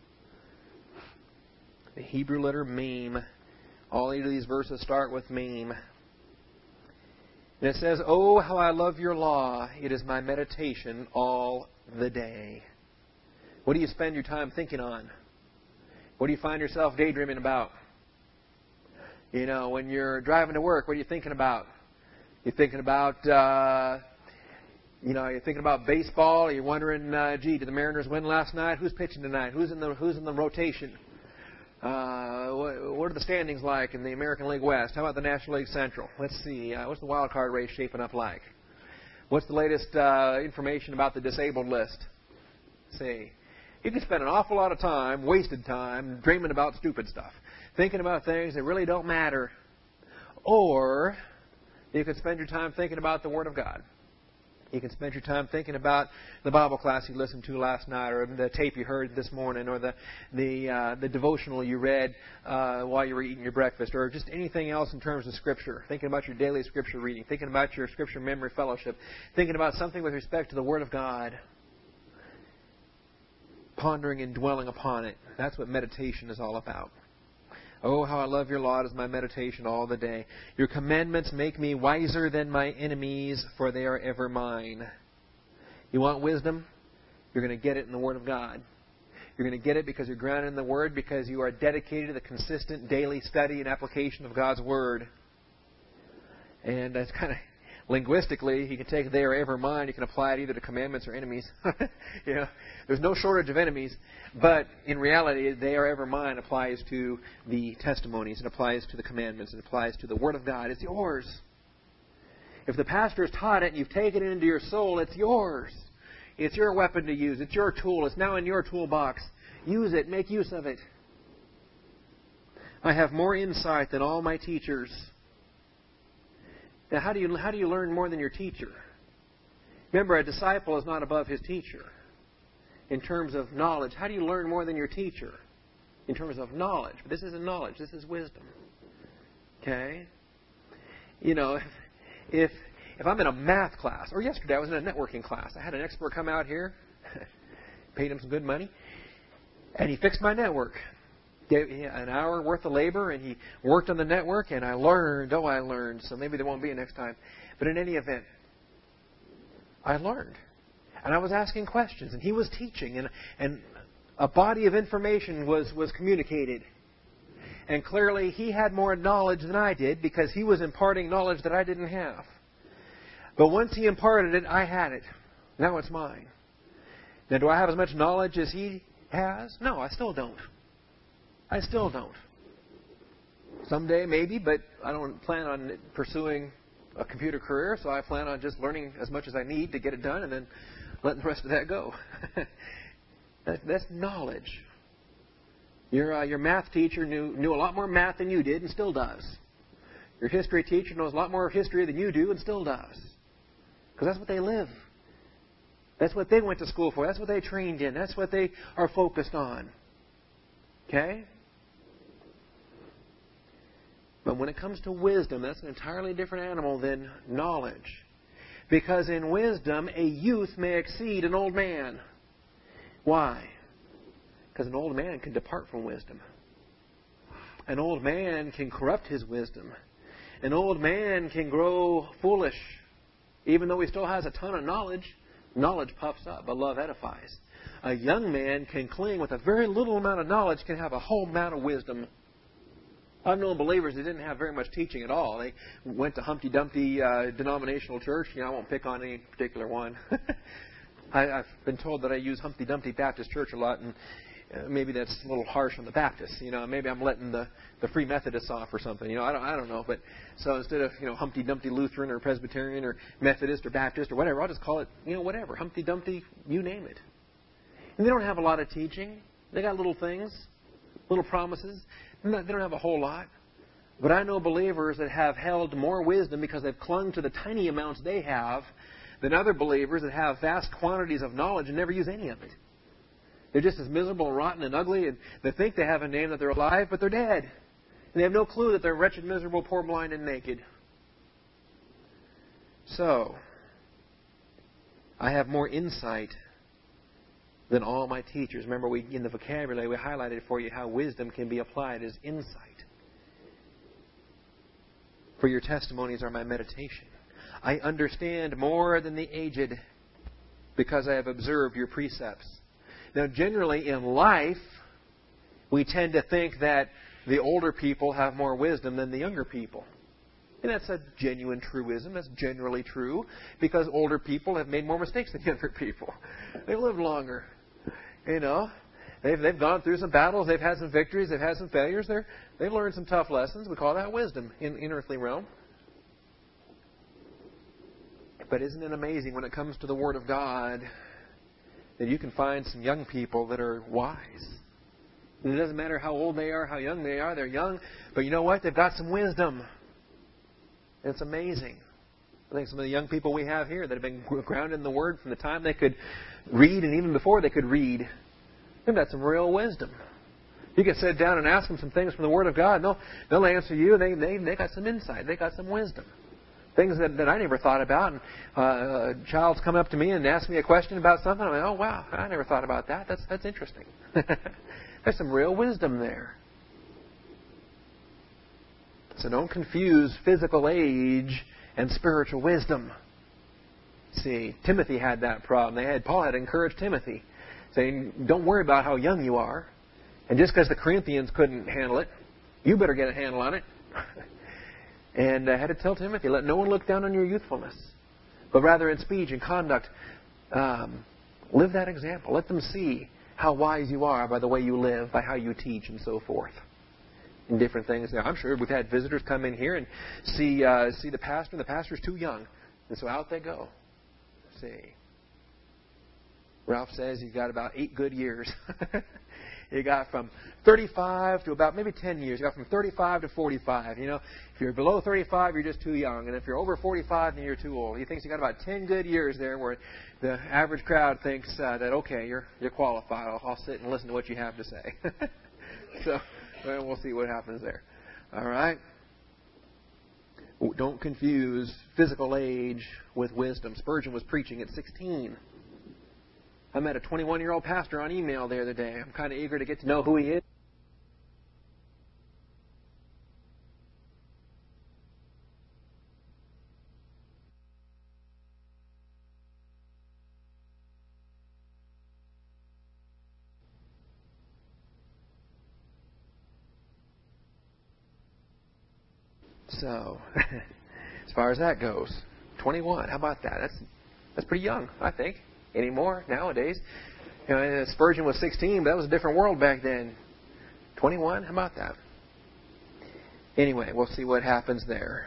The Hebrew letter Mem. All eight of these verses start with Mem. And it says, "Oh, how I love your law. It is my meditation all the day." What do you spend your time thinking on? What do you find yourself daydreaming about? You know, when you're driving to work, what are you thinking about? You're thinking about... Uh, You know, you're thinking about baseball. You're wondering, uh, gee, did the Mariners win last night? Who's pitching tonight? Who's in the Who's in the rotation? Uh, what, what are the standings like in the American League West? How about the National League Central? Let's see. Uh, what's the wild card race shaping up like? What's the latest uh, information about the disabled list? Let's see. You can spend an awful lot of time, wasted time, dreaming about stupid stuff, thinking about things that really don't matter. Or you could spend your time thinking about the Word of God. You can spend your time thinking about the Bible class you listened to last night, or the tape you heard this morning, or the the uh, the devotional you read uh, while you were eating your breakfast, or just anything else in terms of Scripture. Thinking about your daily Scripture reading, thinking about your Scripture memory fellowship, thinking about something with respect to the Word of God, pondering and dwelling upon it. That's what meditation is all about. Oh, how I love your law. It is my meditation all the day. Your commandments make me wiser than my enemies, for they are ever mine. You want wisdom? You're going to get it in the Word of God. You're going to get it because you're grounded in the Word, because you are dedicated to the consistent daily study and application of God's Word. And that's kind of... Linguistically, you can take "they are ever mine." You can apply it either to commandments or enemies. you know, there's no shortage of enemies, but in reality, "they are ever mine" applies to the testimonies, it applies to the commandments, it applies to the Word of God. It's yours. If the pastor's taught it and you've taken it into your soul, it's yours. It's your weapon to use. It's your tool. It's now in your toolbox. Use it. Make use of it. I have more insight than all my teachers. Now, how do you, how do you learn more than your teacher? Remember, a disciple is not above his teacher. In terms of knowledge, how do you learn more than your teacher? In terms of knowledge. But this isn't knowledge. This is wisdom. Okay? You know, if, if if I'm in a math class, or yesterday I was in a networking class. I had an expert come out here, paid him some good money, and he fixed my network. Gave me an hour worth of labor, and he worked on the network, and I learned. Oh, I learned. So maybe there won't be a next time. But in any event, I learned. And I was asking questions, and he was teaching, and, and a body of information was, was communicated. And clearly, he had more knowledge than I did because he was imparting knowledge that I didn't have. But once he imparted it, I had it. Now it's mine. Now, do I have as much knowledge as he has? No, I still don't. I still don't. Someday, maybe, but I don't plan on pursuing a computer career, so I plan on just learning as much as I need to get it done and then letting the rest of that go. that, that's knowledge. Your, uh, your math teacher knew, knew a lot more math than you did and still does. Your history teacher knows a lot more history than you do and still does. Because that's what they live. That's what they went to school for. That's what they trained in. That's what they are focused on. Okay? But when it comes to wisdom, that's an entirely different animal than knowledge. Because in wisdom, a youth may exceed an old man. Why? Because an old man can depart from wisdom. An old man can corrupt his wisdom. An old man can grow foolish. Even though he still has a ton of knowledge, knowledge puffs up, but love edifies. A young man can cling with a very little amount of knowledge, can have a whole amount of wisdom. I've known believers that didn't have very much teaching at all. They went to Humpty Dumpty uh, denominational church. You know, I won't pick on any particular one. I, I've been told that I use Humpty Dumpty Baptist Church a lot, and uh, maybe that's a little harsh on the Baptists. You know, maybe I'm letting the, the Free Methodists off or something. You know, I don't I don't know. But so instead of you know Humpty Dumpty Lutheran or Presbyterian or Methodist or Baptist or whatever, I'll just call it you know whatever Humpty Dumpty, you name it. And they don't have a lot of teaching. They got little things, little promises. They don't have a whole lot. But I know believers that have held more wisdom because they've clung to the tiny amounts they have than other believers that have vast quantities of knowledge and never use any of it. They're just as miserable and rotten and ugly, and they think they have a name that they're alive, but they're dead. And they have no clue that they're wretched, miserable, poor, blind, and naked. So, I have more insight than all my teachers. Remember, we in the vocabulary, we highlighted for you how wisdom can be applied as insight. For your testimonies are my meditation. I understand more than the aged because I have observed your precepts. Now, generally in life, we tend to think that the older people have more wisdom than the younger people. And that's a genuine truism. That's generally true because older people have made more mistakes than younger people. They've lived longer. You know, they've they've gone through some battles. They've had some victories. They've had some failures. They're, they've learned some tough lessons. We call that wisdom in, in earthly realm. But isn't it amazing when it comes to the Word of God that you can find some young people that are wise? And it doesn't matter how old they are, how young they are. They're young. But you know what? They've got some wisdom. It's amazing. I think some of the young people we have here that have been grounded in the Word from the time they could read and even before they could read, they've got some real wisdom. You can sit down and ask them some things from the Word of God, and they'll, they'll answer you. They, they, they got some insight. They got some wisdom. Things that, that I never thought about. And uh, a child's come up to me and asked me a question about something. I'm like, oh, wow, I never thought about that. That's, that's interesting. There's some real wisdom there. So don't confuse physical age and spiritual wisdom. See, Timothy had that problem. They had Paul had encouraged Timothy, saying, don't worry about how young you are. And just because the Corinthians couldn't handle it, you better get a handle on it. And I had to tell Timothy, let no one look down on your youthfulness, but rather in speech and conduct, um, live that example. Let them see how wise you are by the way you live, by how you teach, and so forth. and different things. Now, I'm sure we've had visitors come in here and see uh, see the pastor, and the pastor's too young. And so out they go. See. Ralph says he's got about eight good years. You got from thirty-five to about maybe ten years. You got from thirty-five to forty-five. You know, if you're below thirty-five, you're just too young. And if you're over forty-five, then you're too old. He thinks you got about ten good years there where the average crowd thinks uh, that, okay, you're you're qualified. I'll, I'll sit and listen to what you have to say. So well, we'll see what happens there. All right? Don't confuse physical age with wisdom. Spurgeon was preaching at sixteen. I met a twenty-one-year-old pastor on email the other day. I'm kind of eager to get to know who he is. So, as far as that goes, twenty-one, how about that? That's that's pretty young, I think. Anymore nowadays. You know, Spurgeon was sixteen, but that was a different world back then. twenty-one, how about that? Anyway, we'll see what happens there.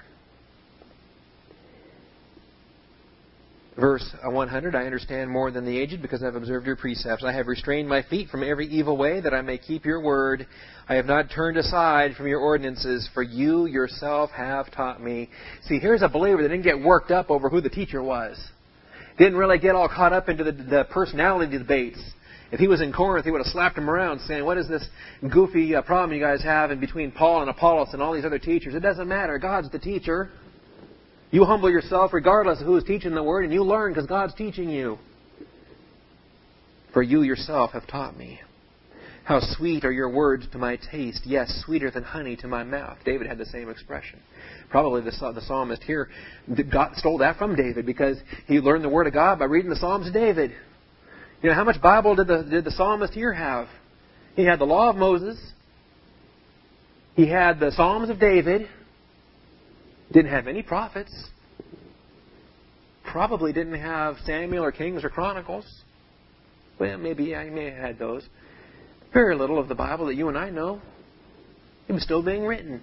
Verse one hundred, I understand more than the aged because I've observed your precepts. I have restrained my feet from every evil way that I may keep your word. I have not turned aside from your ordinances, for you yourself have taught me. See, here's a believer that didn't get worked up over who the teacher was. Didn't really get all caught up into the, the personality debates. If he was in Corinth, he would have slapped him around saying, what is this goofy uh, problem you guys have in between Paul and Apollos and all these other teachers? It doesn't matter. God's the teacher. You humble yourself regardless of who is teaching the Word, and you learn because God's teaching you. For you yourself have taught me. How sweet are your words to my taste, yes, sweeter than honey to my mouth. David had the same expression. Probably the, the psalmist here got, stole that from David because he learned the Word of God by reading the Psalms of David. You know, how much Bible did the, did the psalmist here have? He had the Law of Moses. He had the Psalms of David. Didn't have any prophets. Probably didn't have Samuel or Kings or Chronicles. Well, maybe yeah, he may have had those. Very little of the Bible that you and I know. It was still being written.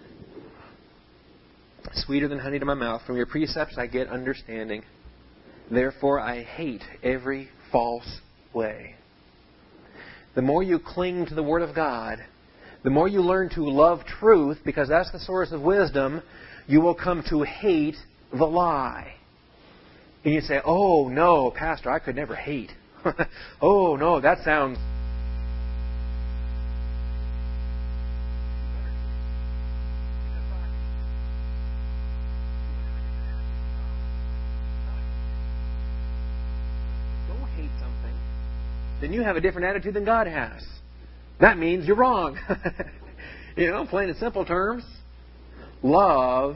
Sweeter than honey to my mouth. From your precepts I get understanding. Therefore I hate every false way. The more you cling to the Word of God, the more you learn to love truth, because that's the source of wisdom, you will come to hate the lie. And you say, oh, no, Pastor, I could never hate. Oh, no, that sounds... Don't hate something. Then you have a different attitude than God has. That means you're wrong. You know, plain and simple terms. Love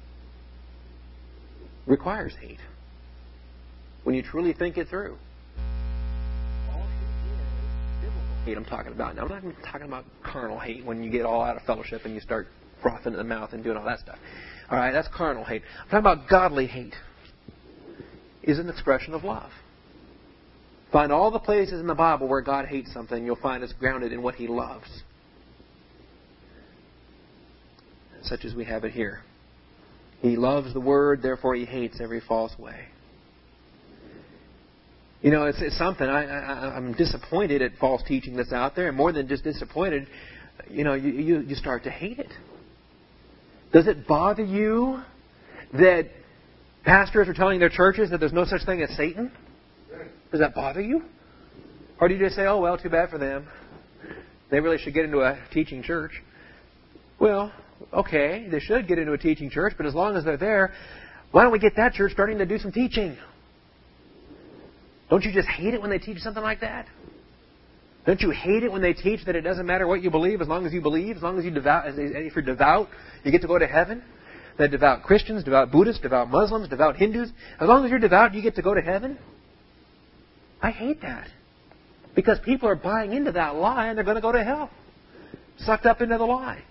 requires hate. When you truly think it through. All hate is biblical hate I'm talking about. Now, I'm not talking about carnal hate when you get all out of fellowship and you start frothing at the mouth and doing all that stuff. All right, that's carnal hate. I'm talking about godly hate. Is an expression of love. Find all the places in the Bible where God hates something, you'll find it's grounded in what He loves. Such as we have it here. He loves the Word, therefore He hates every false way. You know, it's, it's something. I, I, I'm disappointed at false teaching that's out there. And more than just disappointed, you know, you, you, you start to hate it. Does it bother you that pastors are telling their churches that there's no such thing as Satan? Does that bother you? Or do you just say, oh, well, too bad for them. They really should get into a teaching church. Well, okay, they should get into a teaching church, but as long as they're there, why don't we get that church starting to do some teaching? Don't you just hate it when they teach something like that? Don't you hate it when they teach that it doesn't matter what you believe as long as you believe, as long as you devout, if you're devout, you get to go to heaven? That devout Christians, devout Buddhists, devout Muslims, devout Hindus, as long as you're devout, you get to go to heaven? I hate that. Because people are buying into that lie and they're going to go to hell. Sucked up into the lie.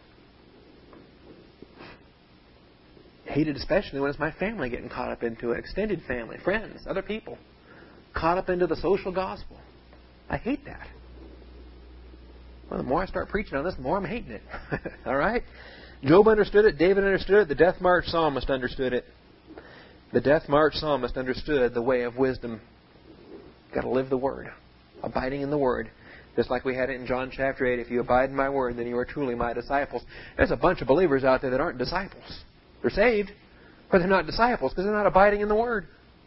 Hate it especially when it's my family getting caught up into it. Extended family, friends, other people. Caught up into the social gospel. I hate that. Well, the more I start preaching on this, the more I'm hating it. All right? Job understood it. David understood it. The Death March Psalmist understood it. The Death March Psalmist understood the way of wisdom. You've got to live the Word. Abiding in the Word. Just like we had it in John chapter eight. If you abide in my Word, then you are truly my disciples. There's a bunch of believers out there that aren't disciples. They're saved, but they're not disciples because they're not abiding in the Word.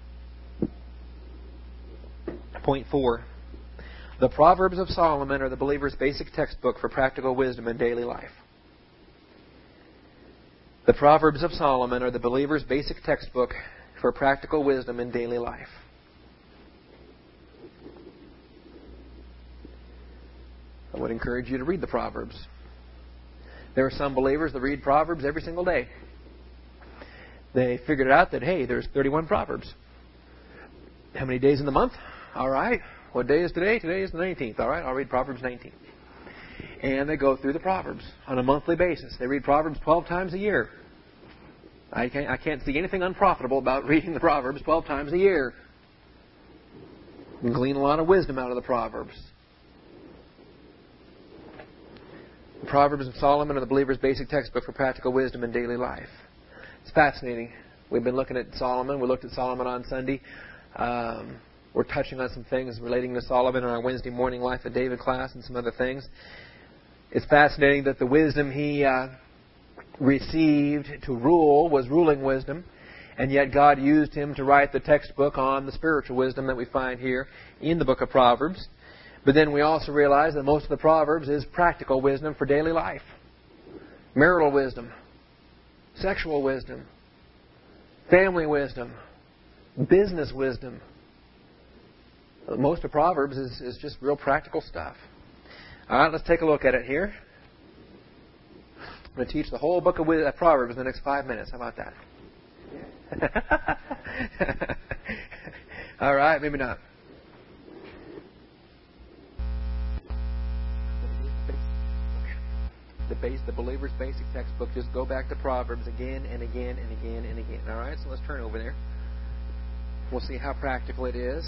Point four. The Proverbs of Solomon are the believer's basic textbook for practical wisdom in daily life. The Proverbs of Solomon are the believer's basic textbook for practical wisdom in daily life. I would encourage you to read the Proverbs. There are some believers that read Proverbs every single day. They figured out that, hey, there's thirty-one Proverbs. How many days in the month? All right. What day is today? Today is the nineteenth. All right, I'll read Proverbs nineteen. And they go through the Proverbs on a monthly basis. They read Proverbs twelve times a year. I can't, I can't see anything unprofitable about reading the Proverbs twelve times a year. You can glean a lot of wisdom out of the Proverbs. The Proverbs of Solomon are the believer's basic textbook for practical wisdom in daily life. It's fascinating. We've been looking at Solomon. We looked at Solomon on Sunday. Um, we're touching on some things relating to Solomon in our Wednesday morning Life of David class and some other things. It's fascinating that the wisdom he uh, received to rule was ruling wisdom, and yet God used him to write the textbook on the spiritual wisdom that we find here in the book of Proverbs. But then we also realize that most of the Proverbs is practical wisdom for daily life. Marital wisdom, sexual wisdom, family wisdom, business wisdom. Most of Proverbs is, is just real practical stuff. All right, let's take a look at it here. I'm going to teach the whole book of Proverbs in the next five minutes. How about that? All right, maybe not. The base, the believer's basic textbook. Just go back to Proverbs again and again and again and again. All right, so let's turn over there. We'll see how practical it is.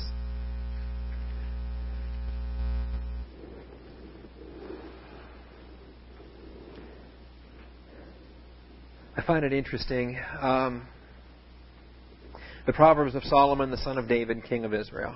I find it interesting. Um, the Proverbs of Solomon, the son of David, king of Israel.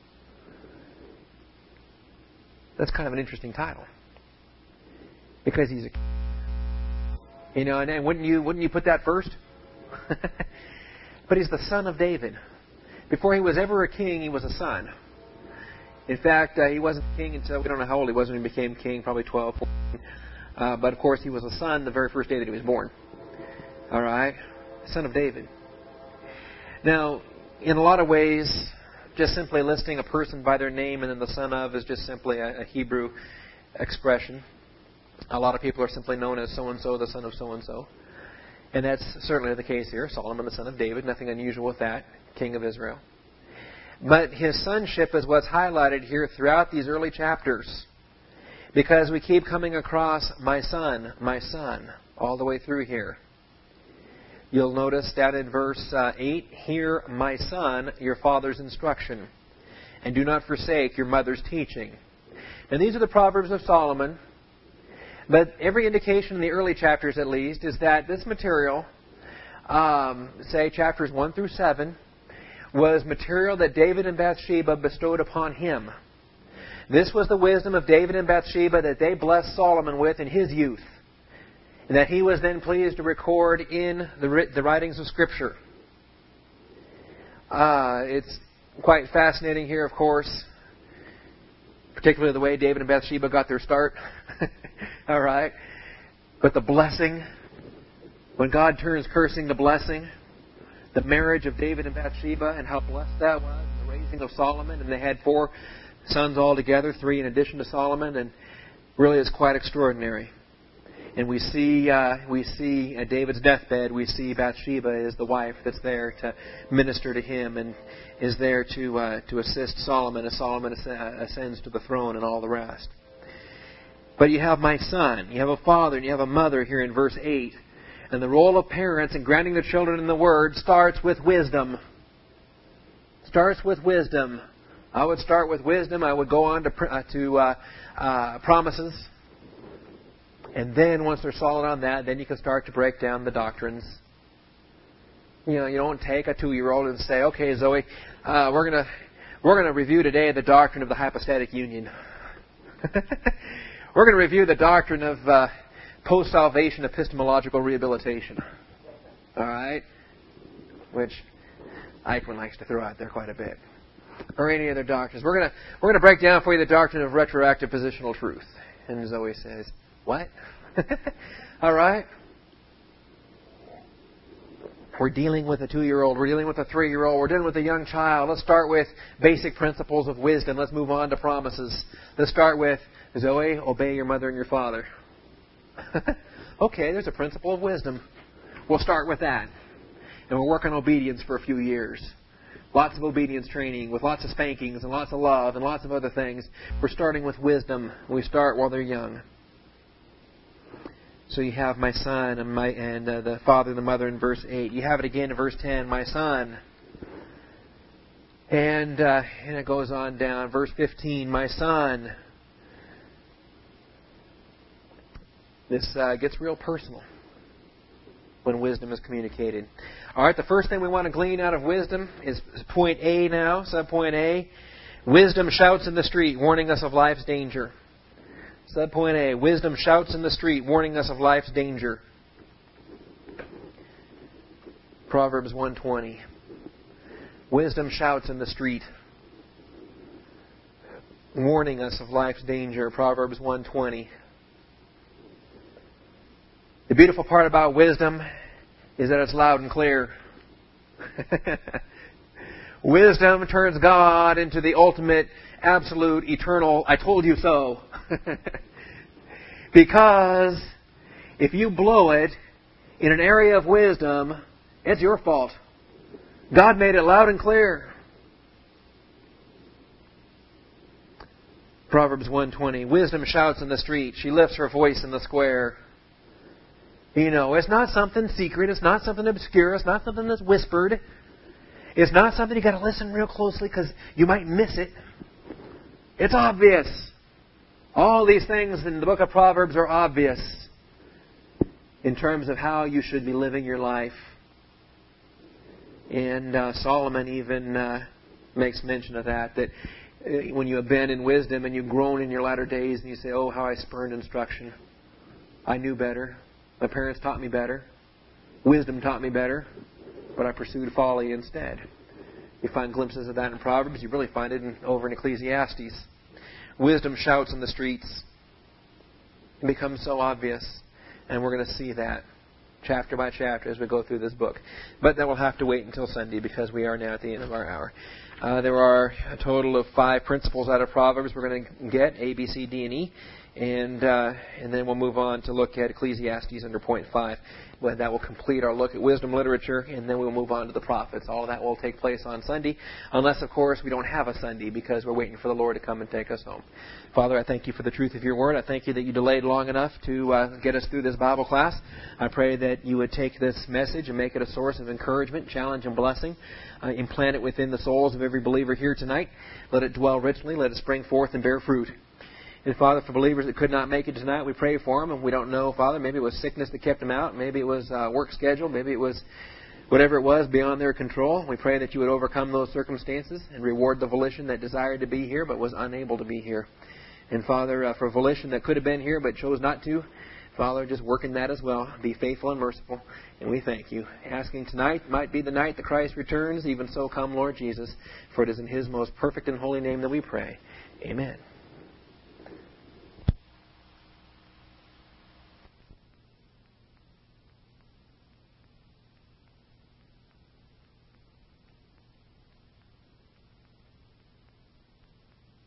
That's kind of an interesting title. Because he's a king. You know, and, and wouldn't you wouldn't you put that first? But he's the son of David. Before he was ever a king, he was a son. In fact, uh, he wasn't king until, we don't know how old he was when he became king, probably twelve, fourteen. Uh, but of course, he was a son the very first day that he was born. All right? Son of David. Now, in a lot of ways, just simply listing a person by their name and then the son of is just simply a, a Hebrew expression. A lot of people are simply known as so-and-so, the son of so-and-so. And that's certainly the case here. Solomon, the son of David. Nothing unusual with that. King of Israel. But his sonship is what's highlighted here throughout these early chapters. Because we keep coming across my son, my son, all the way through here. You'll notice down in verse uh, eight, hear, my son, your father's instruction, and do not forsake your mother's teaching. And these are the Proverbs of Solomon. But every indication in the early chapters, at least, is that this material, um, say chapters one through seven, was material that David and Bathsheba bestowed upon him. This was the wisdom of David and Bathsheba that they blessed Solomon with in his youth, and that he was then pleased to record in the, the writings of Scripture. Uh, it's quite fascinating here, of course, particularly the way David and Bathsheba got their start. All right? But the blessing, when God turns cursing to blessing, the marriage of David and Bathsheba and how blessed that was, and the raising of Solomon, and they had four sons altogether, three in addition to Solomon, and really it's quite extraordinary. And we see, uh, we see at David's deathbed, we see Bathsheba is the wife that's there to minister to him and is there to uh, to assist Solomon as Solomon ascends to the throne and all the rest. But you have my son, you have a father, and you have a mother here in verse eight. And the role of parents in granting their children in the Word starts with wisdom. Starts with wisdom. I would start with wisdom. I would go on to uh, to uh, uh, promises. And then once they're solid on that, then you can start to break down the doctrines. You know, you don't take a two-year-old and say, okay, Zoe, uh, we're going to we're going to review today the doctrine of the hypostatic union. We're going to review the doctrine of uh, post-salvation epistemological rehabilitation. All right? Which Eichmann likes to throw out there quite a bit. Or any other doctrines. We're going to we're going to break down for you the doctrine of retroactive positional truth. And Zoe says, what? All right? We're dealing with a two-year-old. We're dealing with a three-year-old. We're dealing with a young child. Let's start with basic principles of wisdom. Let's move on to promises. Let's start with, Zoe, obey your mother and your father. Okay, there's a principle of wisdom. We'll start with that. And we'll work on obedience for a few years. Lots of obedience training with lots of spankings and lots of love and lots of other things. We're starting with wisdom. We start while they're young. So you have my son and my and uh, the father and the mother in verse eight. You have it again in verse ten, my son. And uh, and it goes on down. Verse fifteen, my son. This uh, gets real personal when wisdom is communicated. All right, the first thing we want to glean out of wisdom is point A now, subpoint A. Wisdom shouts in the street, warning us of life's danger. Subpoint A, wisdom shouts in the street, warning us of life's danger. Proverbs one twenty. Wisdom shouts in the street, warning us of life's danger. Proverbs one twenty. The beautiful part about wisdom is that it's loud and clear. Wisdom turns God into the ultimate, absolute, eternal, I told you so. Because if you blow it in an area of wisdom, it's your fault. God made it loud and clear. Proverbs one twenty. Wisdom shouts in the street. She lifts her voice in the square. You know, it's not something secret. It's not something obscure. It's not something that's whispered. It's not something you got to listen real closely because you might miss it. It's obvious. All these things in the book of Proverbs are obvious in terms of how you should be living your life. And uh, Solomon even uh, makes mention of that, that uh, when you have been in wisdom and you've grown in your latter days and you say, oh, how I spurned instruction. I knew better. My parents taught me better. Wisdom taught me better. But I pursued folly instead. You find glimpses of that in Proverbs. You really find it in, over in Ecclesiastes. Wisdom shouts in the streets. It becomes so obvious. And we're going to see that chapter by chapter as we go through this book. But that will have to wait until Sunday because we are now at the end of our hour. Uh, there are a total of five principles out of Proverbs we're going to get, A, B, C, D, and E. And uh, and then we'll move on to look at Ecclesiastes under point five. Well, that will complete our look at wisdom literature, and then we'll move on to the prophets. All of that will take place on Sunday, unless, of course, we don't have a Sunday because we're waiting for the Lord to come and take us home. Father, I thank you for the truth of your word. I thank you that you delayed long enough to uh, get us through this Bible class. I pray that you would take this message and make it a source of encouragement, challenge, and blessing. Uh, implant it within the souls of every believer here tonight. Let it dwell richly. Let it spring forth and bear fruit. And, Father, for believers that could not make it tonight, we pray for them. And we don't know, Father, maybe it was sickness that kept them out. Maybe it was uh, work schedule. Maybe it was whatever it was beyond their control. We pray that you would overcome those circumstances and reward the volition that desired to be here but was unable to be here. And, Father, uh, for volition that could have been here but chose not to, Father, just work in that as well. Be faithful and merciful. And we thank you. Asking tonight might be the night that Christ returns. Even so, come, Lord Jesus. For it is in His most perfect and holy name that we pray. Amen.